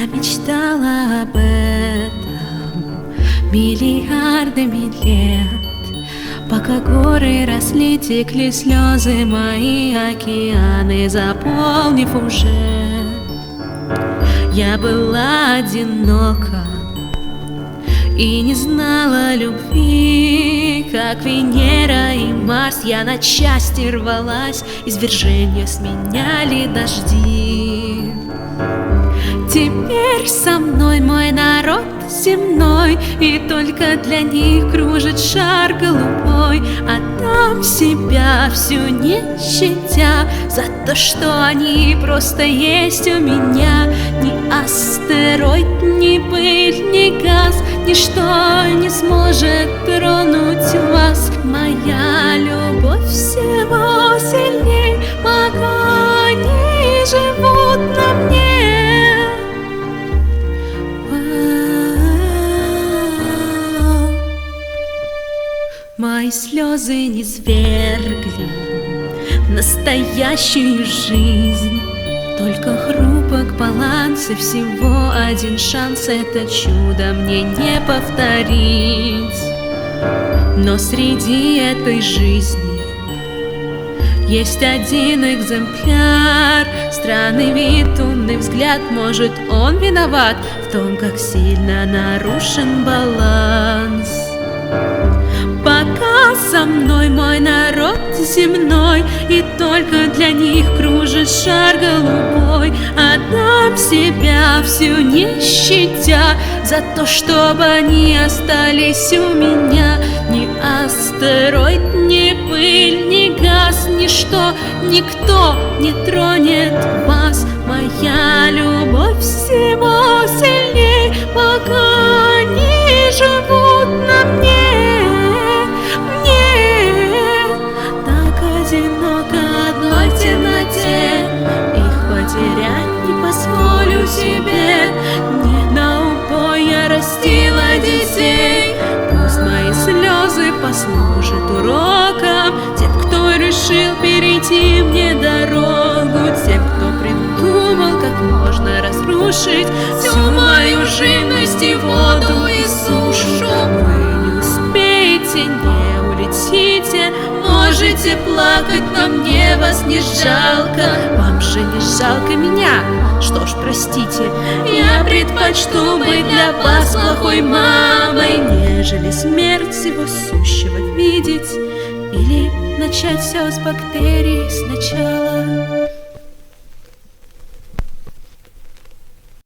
Я мечтала об этом миллиардами лет, пока горы росли, текли слезы мои, океаны заполнив уже. Я была одинока и не знала любви, как Венера и Марс. Я на части рвалась, извержения сменяли дожди. Теперь со мной мой народ земной, и только для них кружит шар голубой. Отдам себя всю не щадя за то, что они просто есть у меня. Ни астероид, ни пыль, ни газ, ничто не сможет тронуть вас. Моя любовь всего сильней, пока они живут на мне. Мои слезы низвергли настоящую жизнь. Только хрупок баланс и всего один шанс. Это чудо мне не повторить. Но среди этой жизни есть один экземпляр. Странный вид, умный взгляд, может, он виноват в том, как сильно нарушен баланс. Пока со мной мой народ земной, и только для них кружит шар голубой. Отдам себя всю не щадя за то, чтобы они остались у меня. Ни астероид, ни пыль, ни газ, ничто, никто не тронет вас. Моя любовь всего сильней, пока они живут на мне. Одиноко одной в темноте, их потерять не позволю себе. Не на убой я растила детей. Пусть мои слезы послужат уроком тем, кто решил перейти мне дорогу, тем, кто придумал, как можно разрушить всю мою живность и воду и сушу. Вы не успеете, не улетите, можете плакать, но мне вас не жалко. Вам же не жалко меня? Что ж, простите, я предпочту быть для вас плохой мамой, нежели смерть всего сущего видеть или начать все с бактерий сначала.